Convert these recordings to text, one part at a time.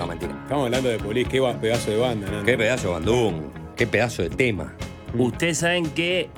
mentira. Estamos hablando de Police, qué pedazo de banda, ¿no? Qué pedazo de bandung, qué pedazo de tema. Ustedes saben que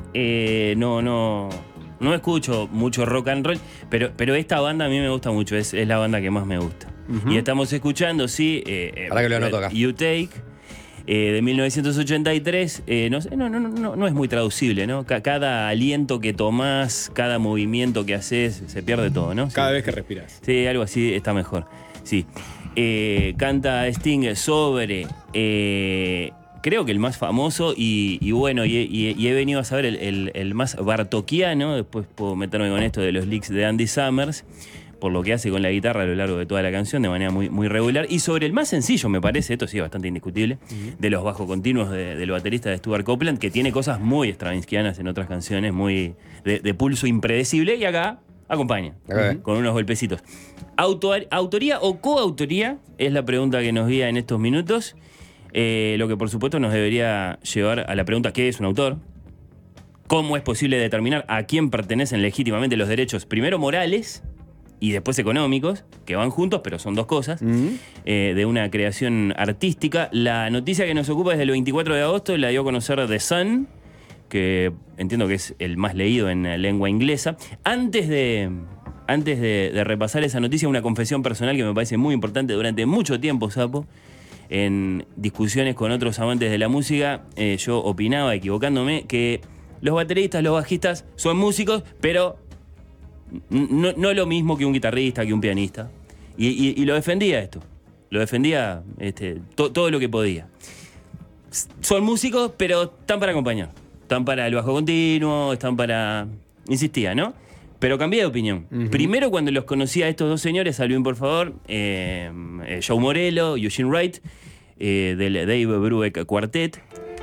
no escucho mucho rock and roll, pero esta banda a mí me gusta mucho, es la banda que más me gusta. Y estamos escuchando, sí, Para que lo anoto acá. You Take, de 1983. No es muy traducible, ¿no? Cada aliento que tomás, cada movimiento que haces, se pierde todo, ¿no? Cada vez que respiras. Sí, algo así está mejor. Sí. Canta Sting sobre... creo que el más famoso y bueno, y he venido a saber el más bartokiano, después puedo meterme con esto de los licks de Andy Summers, por lo que hace con la guitarra a lo largo de toda la canción de manera muy, muy regular. Y sobre el más sencillo, me parece, esto sí es bastante indiscutible, de los bajos continuos del baterista de Stuart Copeland, que tiene cosas muy stravinskianas en otras canciones, muy de pulso impredecible, y acá acompaña, con unos golpecitos. ¿Autoría o coautoría? Es la pregunta que nos guía en estos minutos. Lo que por supuesto nos debería llevar a la pregunta: ¿qué es un autor? ¿Cómo es posible determinar a quién pertenecen legítimamente los derechos, primero morales y después económicos, que van juntos, pero son dos cosas, de una creación artística? La noticia que nos ocupa es del 24 de agosto, la dio a conocer The Sun, que entiendo que es el más leído en lengua inglesa. Antes de repasar esa noticia, una confesión personal que me parece muy importante. Durante mucho tiempo, Sapo, en discusiones con otros amantes de la música, yo opinaba, equivocándome, que los bateristas, los bajistas son músicos, pero no lo mismo que un guitarrista, que un pianista. Y lo defendía esto. Lo defendía todo lo que podía. Son músicos, pero están para acompañar. Están para el bajo continuo, están para... Insistía, ¿no? Pero cambié de opinión. Primero, cuando los conocí a estos dos señores, saluden por favor, Joe Morello, Eugene Wright, del Dave Brubeck Quartet.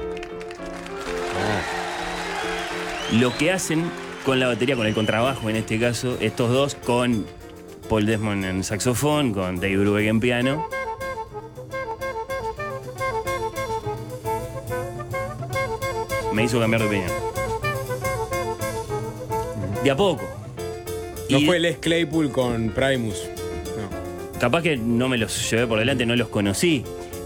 Lo que hacen con la batería, con el contrabajo en este caso, estos dos, con Paul Desmond en saxofón, con Dave Brubeck en piano. Me hizo cambiar de opinión. De a poco. No fue Les Claypool con Primus. No. Capaz que no me los llevé por delante, no los conocí.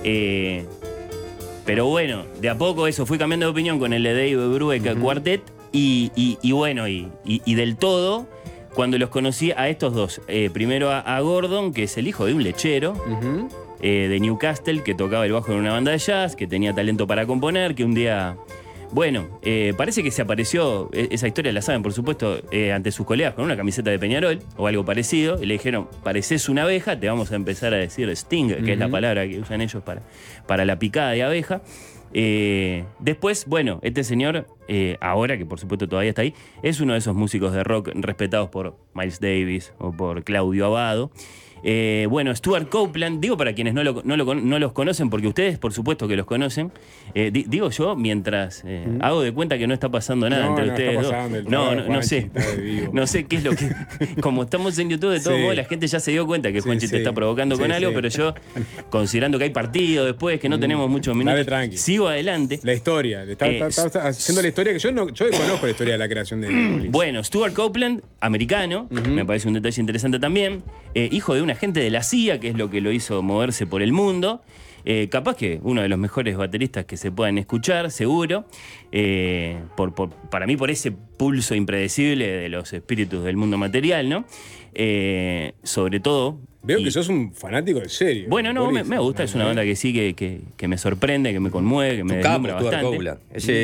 Pero bueno, de a poco eso, fui cambiando de opinión con el de Dave Brubeck Quartet. Y bueno, y del todo, cuando los conocí a estos dos. Primero a Gordon, que es el hijo de un lechero de Newcastle, que tocaba el bajo en una banda de jazz, que tenía talento para componer, que un día... Bueno, parece que se apareció, esa historia la saben por supuesto, ante sus colegas con una camiseta de Peñarol o algo parecido, y le dijeron: pareces una abeja, te vamos a empezar a decir sting, que es la palabra que usan ellos para la picada de abeja. Después, bueno, este señor, ahora que por supuesto todavía está ahí, es uno de esos músicos de rock respetados por Miles Davis o por Claudio Abbado. Bueno, Stuart Copeland, digo para quienes no los conocen, porque ustedes por supuesto que los conocen, digo yo mientras hago de cuenta que no está pasando nada entre ustedes dos. No sé qué es lo que... Como estamos en YouTube, de todos modos, la gente ya se dio cuenta que Juanchi te está provocando con algo, pero yo, considerando que hay partido después, que no tenemos muchos minutos, sigo adelante. La historia, está haciendo la historia que yo conozco la historia de la creación de Police. Bueno, Stuart Copeland, americano, me parece un detalle interesante también, hijo de un agente de la CIA, que es lo que lo hizo moverse por el mundo. Capaz que uno de los mejores bateristas que se puedan escuchar, seguro. Para mí, por ese pulso impredecible de los espíritus del mundo material, ¿no? Sobre todo... Veo que sos un fanático de serio. Bueno, no, me gusta, es una banda que sí, que me sorprende, que me conmueve, que me deslumbra bastante.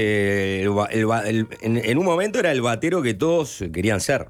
En un momento era el batero que todos querían ser.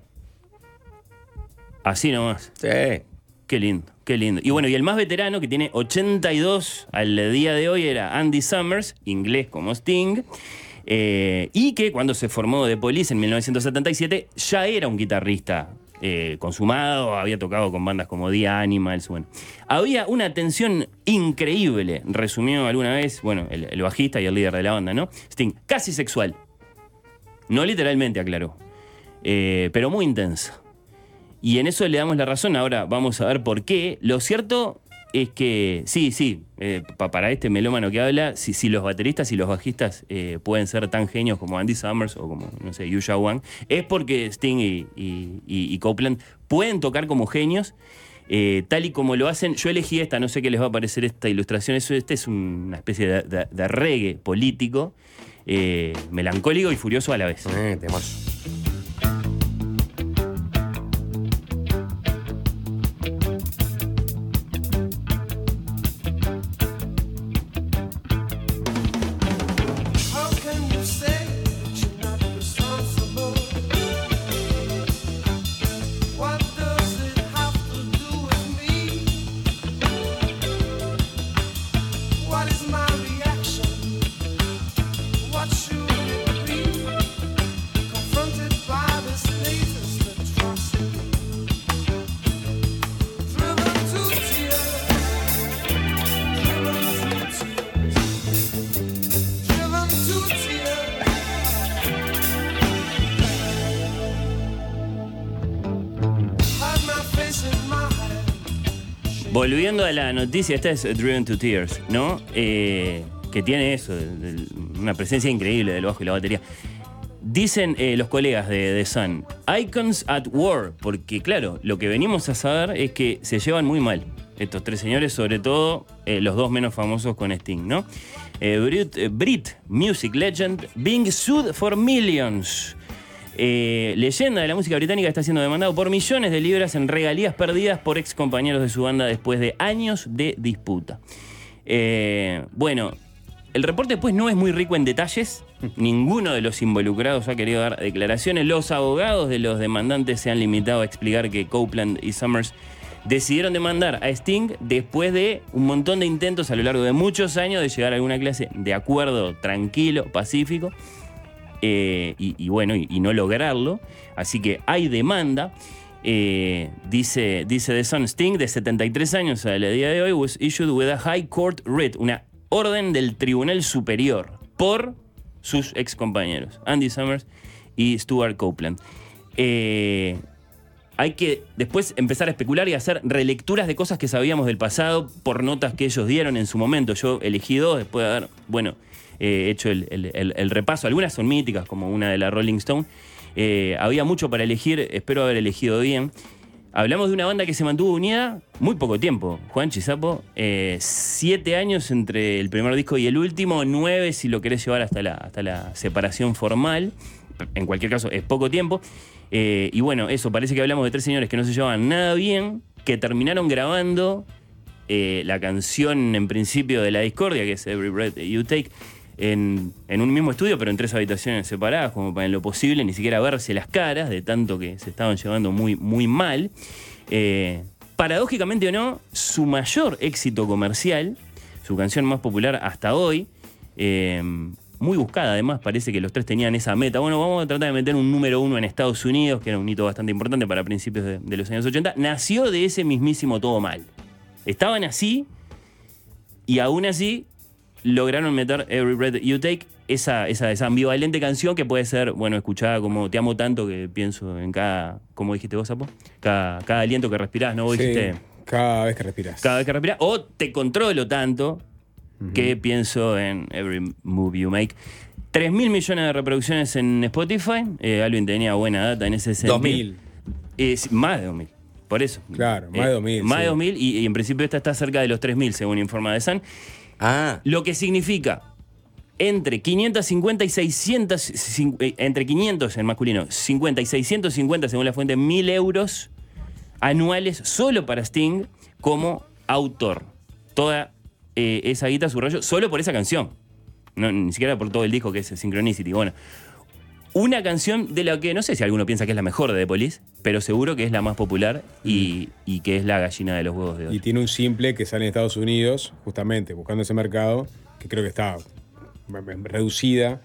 Así nomás. Sí. Qué lindo, qué lindo. Y bueno, y el más veterano, que tiene 82 al día de hoy, era Andy Summers, inglés como Sting, y que cuando se formó The Police en 1977 ya era un guitarrista consumado, había tocado con bandas como The Animals. Bueno, había una tensión increíble, resumió alguna vez, bueno, el bajista y el líder de la banda, ¿no? Sting, casi sexual. No literalmente, aclaró, pero muy intensa. Y en eso le damos la razón. Ahora vamos a ver por qué. Lo cierto es que sí, para este melómano que habla, si los bateristas y los bajistas pueden ser tan genios como Andy Summers o como, no sé, Yuja Wang, es porque Sting y Copeland pueden tocar como genios tal y como lo hacen. Yo elegí esta, no sé qué les va a parecer esta ilustración. Este es una especie de reggae político, melancólico y furioso a la vez. Temazo. How can you say that you're not responsible? What does it have to do with me? What is my reaction? What should it be? Confronted by this latest atrocity, driven to tears, driven to tears. Hide my face in my hand. Volviendo a la noticia, esta es Driven to Tears, ¿no? Que tiene eso, una presencia increíble del bajo y la batería. Dicen los colegas de The Sun, Icons at War, porque claro, lo que venimos a saber es que se llevan muy mal estos tres señores, sobre todo los dos menos famosos con Sting, ¿no? Brit, music legend, being sued for millions. Leyenda de la música británica está siendo demandado por millones de libras en regalías perdidas por ex compañeros de su banda después de años de disputa. Bueno, el reporte después no es muy rico en detalles. Ninguno de los involucrados ha querido dar declaraciones. Los abogados de los demandantes se han limitado a explicar que Copeland y Summers decidieron demandar a Sting después de un montón de intentos a lo largo de muchos años de llegar a alguna clase de acuerdo tranquilo, pacífico. Y bueno, y no lograrlo. Así que hay demanda. Dice The Sun, Sting, de 73 años al día de hoy, was issued with a High Court writ, una orden del Tribunal Superior por sus ex compañeros, Andy Summers y Stuart Copeland. Hay que después empezar a especular y hacer relecturas de cosas que sabíamos del pasado por notas que ellos dieron en su momento. Yo elegí dos después de haber, hecho el repaso. Algunas son míticas, como una de la Rolling Stone. Había mucho para elegir, espero haber elegido bien. Hablamos de una banda que se mantuvo unida muy poco tiempo, Juan Chisapo. 7 años entre el primer disco y el último, 9 si lo querés llevar hasta la separación formal. En cualquier caso, es poco tiempo. Y bueno, eso, parece que hablamos de tres señores que no se llevaban nada bien, que terminaron grabando la canción en principio de La Discordia, que es Every Breath You Take, en un mismo estudio, pero en 3 habitaciones separadas, como para en lo posible ni siquiera verse las caras, de tanto que se estaban llevando muy, muy mal. Paradójicamente o no, su mayor éxito comercial, su canción más popular hasta hoy, muy buscada además, parece que los tres tenían esa meta. Bueno, vamos a tratar de meter un número 1 en Estados Unidos, que era un hito bastante importante para principios de los años 80. Nació de ese mismísimo todo mal. Estaban así, y aún así lograron meter Every Breath You Take, esa ambivalente canción que puede ser, escuchada como Te amo tanto que pienso en cada, ¿cómo dijiste vos, Sapo? Cada aliento que respirás, ¿no? Vos dijiste, cada vez que respirás. Cada vez que respirás, o Te controlo tanto que pienso en Every Move You Make. 3.000 millones de reproducciones en Spotify. Alvin tenía buena data en ese sentido. 2.000. Más de 2.000. Por eso. Claro, más de 2.000. Más de 2.000 y en principio esta está cerca de los 3.000, según informa The Sun. Lo que significa entre 550 y 600, entre 500 en masculino, 50 y 650, según la fuente, 1.000 euros anuales solo para Sting como autor. Toda esa guita subrayo solo por esa canción. No, ni siquiera por todo el disco que es Synchronicity. Bueno, una canción de la que no sé si alguno piensa que es la mejor de The Police, pero seguro que es la más popular y que es la gallina de los huevos de oro. Y tiene un simple que sale en Estados Unidos, justamente buscando ese mercado, que creo que está reducida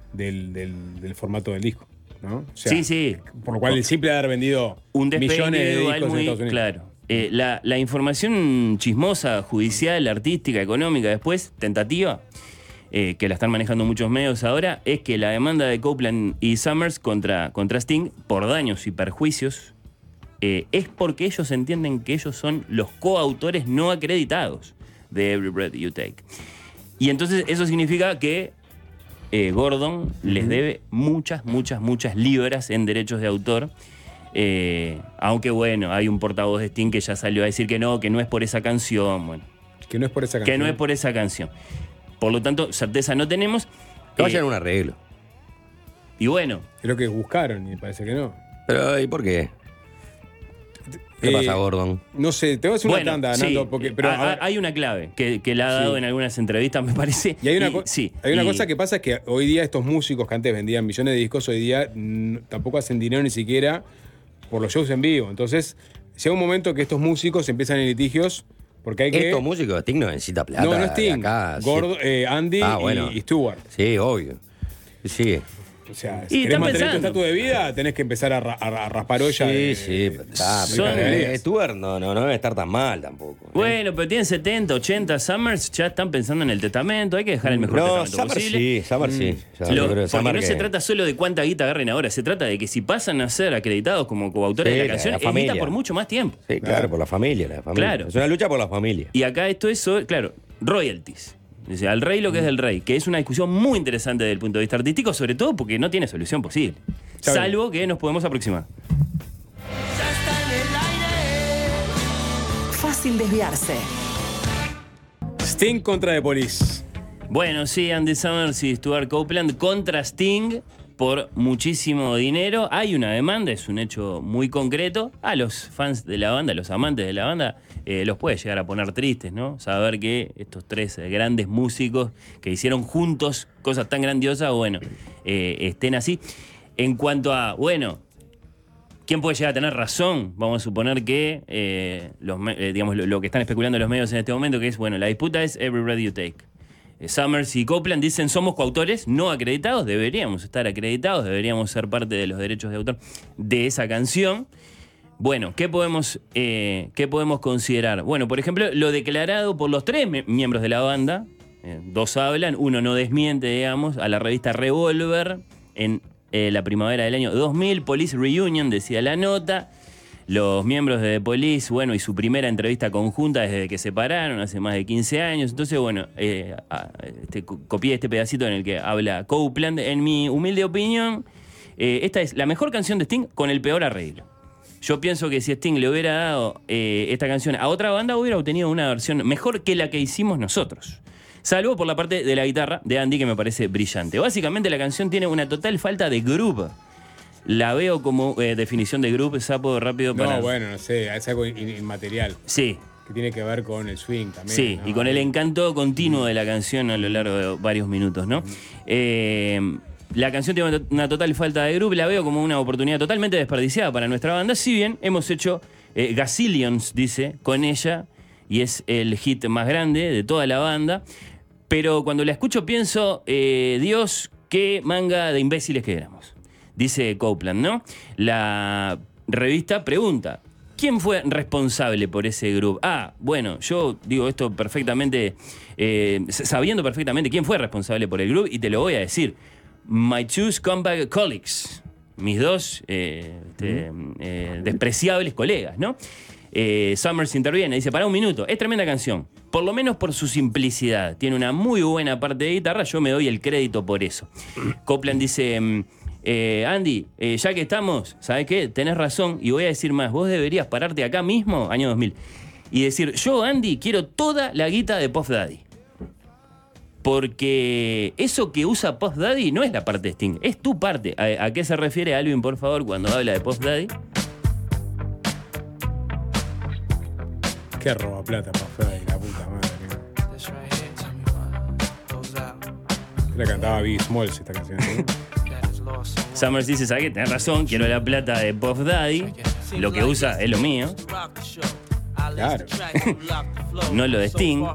del formato del disco, ¿no? O sea, sí. Por lo cual el simple de haber vendido un millones de discos en Estados Unidos. Claro. La información chismosa, judicial, artística, económica, después, tentativa, que la están manejando muchos medios ahora, es que la demanda de Copeland y Summers contra Sting por daños y perjuicios es porque ellos entienden que ellos son los coautores no acreditados de Every Breath You Take. Y entonces eso significa que Gordon les debe muchas libras en derechos de autor. Aunque bueno, hay un portavoz de Sting que ya salió a decir que no es por esa canción. Bueno, Que no es por esa canción. que no es por esa canción. Por lo tanto, certeza no tenemos. Que vayan a un arreglo. Y bueno, Creo que buscaron y parece que no. Pero, ¿y por qué? ¿Qué pasa, Gordon? No sé, te voy a hacer una bueno, tanda, sí, Nando, porque, pero hay una clave que la ha dado Sí. en algunas entrevistas, me parece. y hay una, hay una y- cosa que pasa, es que hoy día estos músicos que antes vendían millones de discos, hoy día tampoco hacen dinero ni siquiera por los shows en vivo. Entonces, llega un momento que estos músicos empiezan en litigios porque hay que... Estos músicos, Sting no necesita plata. no, no de Sting, acá, sí. Gordo, Andy bueno. y Stewart. Sí, obvio. Sí. O sea, Y si querés están mantener tu pensando. estatus de vida, tenés que empezar a raspar olla. Sí, pero está. Son- Stuart no debe estar tan mal tampoco. Bueno, pero tienen 70, 80 Summers, ya están pensando en el testamento, hay que dejar el mejor No, testamento Summer posible. sí, Summer sí. Ya, Lo- yo creo que porque Summer no que- se trata solo de cuánta guita agarren ahora, se trata de que si pasan a ser acreditados como coautores Sí, de la la canción, de la es guita familia. por mucho más tiempo. Sí, claro, por la familia, Claro. Es una lucha por la familia. Y acá esto es, claro, royalties. Dice, al rey lo que es del rey, que es una discusión muy interesante desde el punto de vista artístico, sobre todo porque no tiene solución posible. Está bien. Salvo que nos podemos aproximar. Ya está en el aire. Fácil desviarse. Sting contra The Police. Bueno, sí, Andy Summers y Stuart Copeland contra Sting por muchísimo dinero. Hay una demanda, es un hecho muy concreto. A los fans de la banda, a los amantes de la banda, los puede llegar a poner tristes, ¿no? Saber que estos tres grandes músicos que hicieron juntos cosas tan grandiosas, bueno, estén así. En cuanto a, bueno, ¿quién puede llegar a tener razón? Vamos a suponer que digamos, lo que están especulando los medios en este momento, que es, bueno, la disputa es Every Breath You Take. Summers y Copeland dicen somos coautores no acreditados, deberíamos estar acreditados, deberíamos ser parte de los derechos de autor de esa canción. Bueno, ¿qué podemos considerar? Bueno, por ejemplo, lo declarado por los tres miembros de la banda, dos hablan, uno no desmiente, digamos, a la revista Revolver en la primavera del año 2000, Police Reunion, decía la nota. Los miembros de The Police, bueno, y su primera entrevista conjunta desde que se separaron hace más de 15 años. Entonces, bueno, copié este pedacito en el que habla Copeland. En mi humilde opinión, esta es la mejor canción de Sting con el peor arreglo. Yo pienso que si Sting le hubiera dado esta canción a otra banda, hubiera obtenido una versión mejor que la que hicimos nosotros. Salvo por la parte de la guitarra de Andy, que me parece brillante. Básicamente, la canción tiene una total falta de groove. La veo como definición de groove, sapo rápido para... No, bueno, no sé, es algo inmaterial. Sí, Que tiene que ver con el swing también. sí, ¿no? y con el encanto continuo de la canción a lo largo de varios minutos, ¿no? La canción tiene una total falta de groove, la veo como una oportunidad totalmente desperdiciada para nuestra banda, si bien hemos hecho Gazillions, dice, con ella, y es el hit más grande de toda la banda, pero cuando la escucho pienso, Dios, qué manga de imbéciles que éramos. Dice Copeland, ¿no? La revista pregunta, ¿quién fue responsable por ese groove? Bueno, yo digo esto perfectamente, sabiendo perfectamente quién fue responsable por el groove, y te lo voy a decir. My two scumbag colleagues, mis dos despreciables colegas, ¿no? Summers interviene, dice, para un minuto, es tremenda canción, por lo menos por su simplicidad, tiene una muy buena parte de guitarra, yo me doy el crédito por eso. Copeland dice, Andy, ya que estamos, ¿sabes qué? Tenés razón, y voy a decir más, vos deberías pararte acá mismo, año 2000, y decir, yo, Andy, quiero toda la guita de Puff Daddy. Porque eso que usa Puff Daddy no es la parte de Sting, es tu parte. ¿A qué se refiere Alvin, por favor, cuando habla de Puff Daddy? Qué roba plata para afuera y la puta madre. This right here, tell me what goes out. La cantaba Biggie Smalls esta canción. ¿no? That is lost someone. Summers dice, ¿sabes qué? Tenés razón, quiero la plata de Puff Daddy. Lo que usa es lo mío. Claro. No lo de Sting.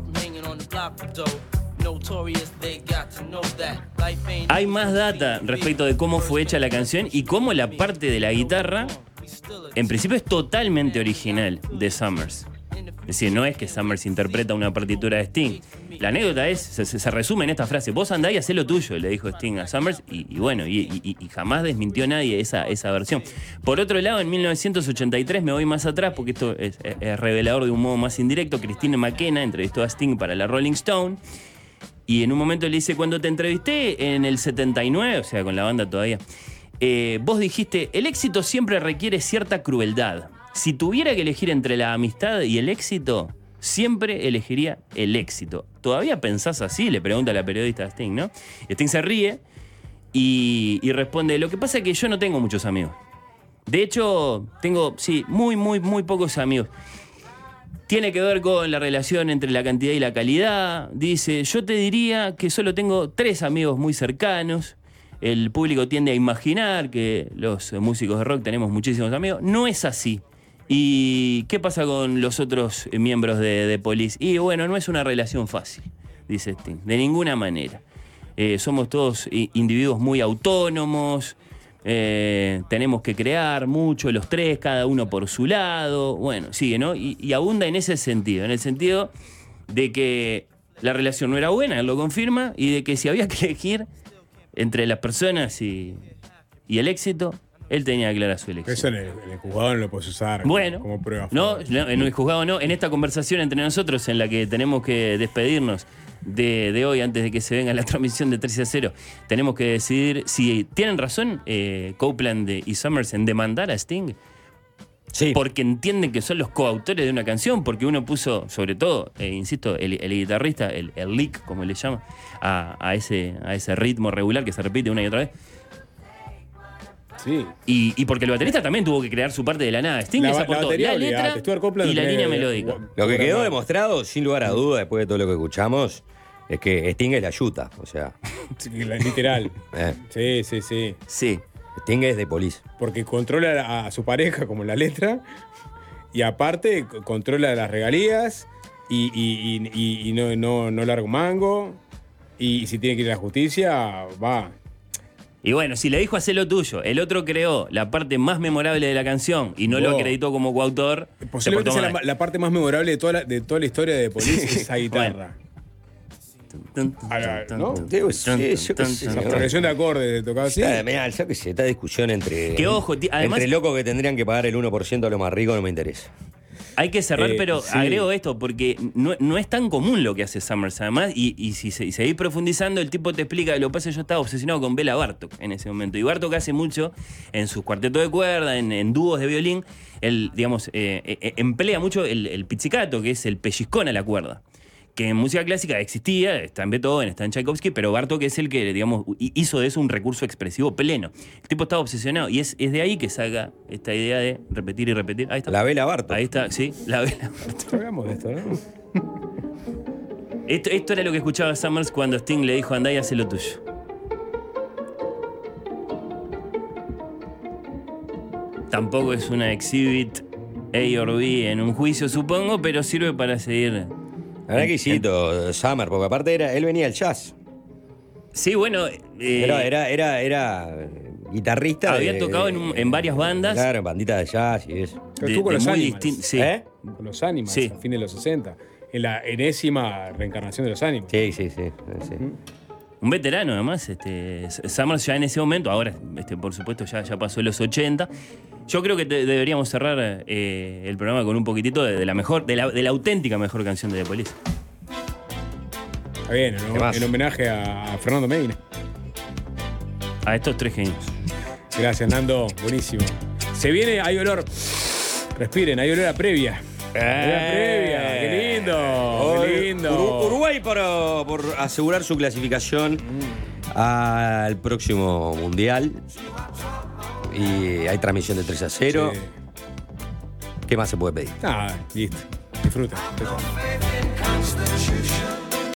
Hay más data respecto de cómo fue hecha la canción y cómo la parte de la guitarra, en principio, es totalmente original de Summers. Es decir, no es que Summers interpreta una partitura de Sting. La anécdota es, se resume en esta frase, vos andá y hacé lo tuyo, le dijo Sting a Summers, y bueno, y jamás desmintió nadie esa versión. Por otro lado, en 1983, me voy más atrás, porque esto es revelador de un modo más indirecto, Christine McKenna entrevistó a Sting para la Rolling Stone, y en un momento le dice, cuando te entrevisté en el 79, o sea, con la banda todavía, vos dijiste, el éxito siempre requiere cierta crueldad. Si tuviera que elegir entre la amistad y el éxito, siempre elegiría el éxito. ¿Todavía pensás así? Le pregunta la periodista a Sting, ¿no? Sting se ríe y responde, lo que pasa es que yo no tengo muchos amigos. De hecho, tengo, sí, muy pocos amigos. Tiene que ver con la relación entre la cantidad y la calidad. Dice, yo te diría que solo tengo 3 amigos muy cercanos. El público tiende a imaginar que los músicos de rock tenemos muchísimos amigos. No es así. ¿Y qué pasa con los otros miembros de Police? Y bueno, no es una relación fácil, dice Sting, de ninguna manera. Somos todos individuos muy autónomos, tenemos que crear mucho, los 3, cada uno por su lado. Bueno, sigue, ¿no? Y abunda en ese sentido, en el sentido de que la relación no era buena, él lo confirma, y de que si había que elegir entre las personas y el éxito, él tenía clara su elección. Eso en el juzgado no lo puedes usar bueno, como prueba. no, en el juzgado no. En esta conversación entre nosotros, en la que tenemos que despedirnos de hoy, antes de que se venga la transmisión de 13-0, tenemos que decidir si tienen razón Copeland y Summers en demandar a Sting. Sí. Porque entienden que son los coautores de una canción, porque uno puso, sobre todo, insisto, el guitarrista, el lick, como le llama, a ese ritmo regular que se repite una y otra vez. Sí. Y porque el baterista también tuvo que crear su parte de la nada. Sting les aportó batería, la letra olvidate, Stuart Copeland y la tiene- línea melódica. Lo que quedó demostrado, sin lugar a duda, después de todo lo que escuchamos, es que Sting es la yuta. O sea, Sí, literal. eh, Sí. Sí. Sting es de Police. Porque controla a su pareja, como la letra, y aparte controla las regalías y no larga un mango. Y si tiene que ir a la justicia, va. Y bueno, si le dijo hacer lo tuyo, el otro creó la parte más memorable de la canción y no lo Wow. acreditó como coautor, se Posiblemente portó sea mal. la parte más memorable de toda la historia de Police, esa guitarra. ¿No? La progresión de acordes tocaba así. Mirá, yo qué sé, esta discusión entre. Que ojo, además- entre locos que tendrían que pagar el 1% a lo más rico no me interesa. Hay que cerrar, pero sí. agrego esto, porque no es tan común lo que hace Summers, además, y si seguís profundizando, el tipo te explica que lo que pasa es que yo estaba obsesionado con Bela Bartok en ese momento. Y Bartok hace mucho en sus cuartetos de cuerda, en dúos de violín, él, digamos, emplea mucho el pizzicato, que es el pellizcón a la cuerda. Que en música clásica existía, está en Beethoven, está en Tchaikovsky, pero Bartók es el que, digamos, hizo de eso un recurso expresivo pleno. El tipo estaba obsesionado y es de ahí que saca esta idea de repetir y repetir. Ahí está. La Bela Bartok. Ahí está, sí, la vela. Hablamos de esto, ¿no? Esto era lo que escuchaba Summers cuando Sting le dijo, andá y haz lo tuyo. Tampoco es una exhibit A o B en un juicio, supongo, pero sirve para seguir. La verdad que hicito, Summer, porque aparte él venía del jazz. Sí, bueno. Era guitarrista. Había tocado en varias bandas. Claro, bandita de jazz y eso. Pero estuvo con los muy Animals. sí. ¿Eh? Con los Animals, Sí. a fines de los 60. En la enésima reencarnación de los Animals. Sí. Un veterano, además. Summers ya en ese momento, ahora, por supuesto, ya pasó los 80. Yo creo que deberíamos cerrar el programa con un poquitito de la auténtica mejor canción de The Police. Está bien, ¿no? ¿Qué más? En homenaje a Fernando Medina. A estos 3 genios. Gracias, Nando. Buenísimo. Se viene, hay olor. Respiren, hay olor a previa. Olor a previa. Qué lindo. Qué lindo. Uruguay por asegurar su clasificación al próximo Mundial. Y hay transmisión de 3-0. Sí. ¿Qué más se puede pedir? Nada, listo. Disfruta. Faith in constant